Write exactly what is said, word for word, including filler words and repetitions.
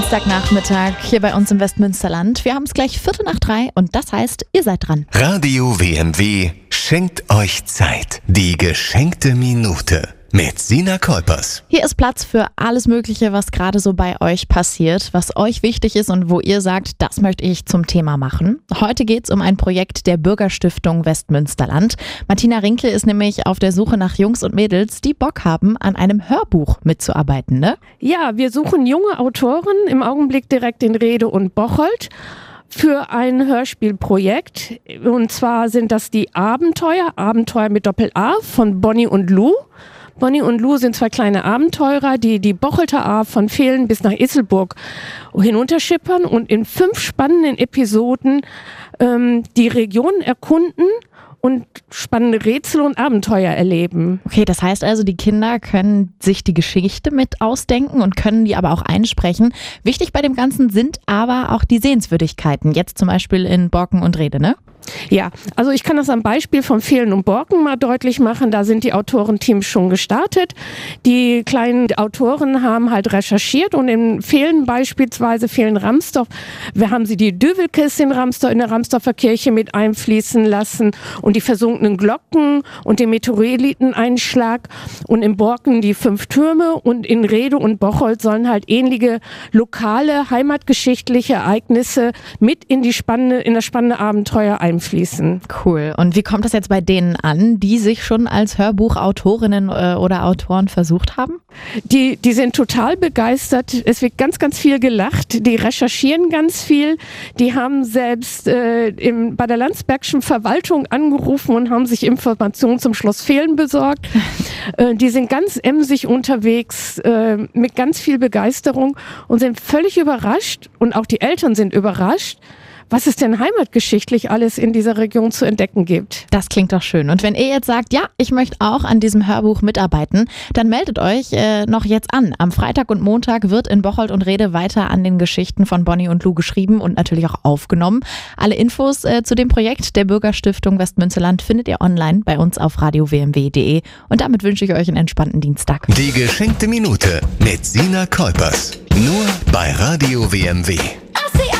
Dienstagnachmittag hier bei uns im Westmünsterland. Wir haben es gleich Viertel nach drei und das heißt, ihr seid dran. Radio W M W schenkt euch Zeit. Die geschenkte Minute mit Sina Kolpers. Hier ist Platz für alles Mögliche, was gerade so bei euch passiert, was euch wichtig ist und wo ihr sagt, das möchte ich zum Thema machen. Heute geht es um ein Projekt der Bürgerstiftung Westmünsterland. Martina Rinkel ist nämlich auf der Suche nach Jungs und Mädels, die Bock haben, an einem Hörbuch mitzuarbeiten, ne? Ja, wir suchen junge Autoren, im Augenblick direkt in Rede und Bocholt, für ein Hörspielprojekt. Und zwar sind das die Abenteuer, Abenteuer mit Doppel-A von Bonnie und Lou. Bonnie und Lou sind zwei kleine Abenteurer, die die Bocholter A von Vehlen bis nach Isselburg hinunterschippern und in fünf spannenden Episoden ähm, die Region erkunden und spannende Rätsel und Abenteuer erleben. Okay, das heißt also, die Kinder können sich die Geschichte mit ausdenken und können die aber auch einsprechen. Wichtig bei dem Ganzen sind aber auch die Sehenswürdigkeiten, jetzt zum Beispiel in Borken und Rede, ne? Ja, also ich kann das am Beispiel von Vehlen und Borken mal deutlich machen. Da sind die Autorenteams schon gestartet. Die kleinen Autoren haben halt recherchiert und in Vehlen beispielsweise, Vehlen-Ramsdorf, wir haben sie die Düvelkes in Ramsdorf, in der Ramsdorfer Kirche mit einfließen lassen und die versunkenen Glocken und den Meteoriteneinschlag und in Borken die fünf Türme und in Rede und Bocholt sollen halt ähnliche lokale, heimatgeschichtliche Ereignisse mit in die spannende, in das spannende Abenteuer einfließen. Fließen. Cool. Und wie kommt das jetzt bei denen an, die sich schon als Hörbuchautorinnen äh, oder Autoren versucht haben? Die, die sind total begeistert. Es wird ganz, ganz viel gelacht. Die recherchieren ganz viel. Die haben selbst äh, im, bei der Landsbergschen Verwaltung angerufen und haben sich Informationen zum Schloss Vehlen besorgt. äh, die sind ganz emsig unterwegs, äh, mit ganz viel Begeisterung und sind völlig überrascht. Und auch die Eltern sind überrascht, was es denn heimatgeschichtlich alles in dieser Region zu entdecken gibt. Das klingt doch schön. Und wenn ihr jetzt sagt, ja, ich möchte auch an diesem Hörbuch mitarbeiten, dann meldet euch äh, noch jetzt an. Am Freitag und Montag wird in Bocholt und Rede weiter an den Geschichten von Bonnie und Lou geschrieben und natürlich auch aufgenommen. Alle Infos äh, zu dem Projekt der Bürgerstiftung Westmünsterland findet ihr online bei uns auf radio w m w punkt de. Und damit wünsche ich euch einen entspannten Dienstag. Die geschenkte Minute mit Sina Kolpers. Nur bei Radio W M W.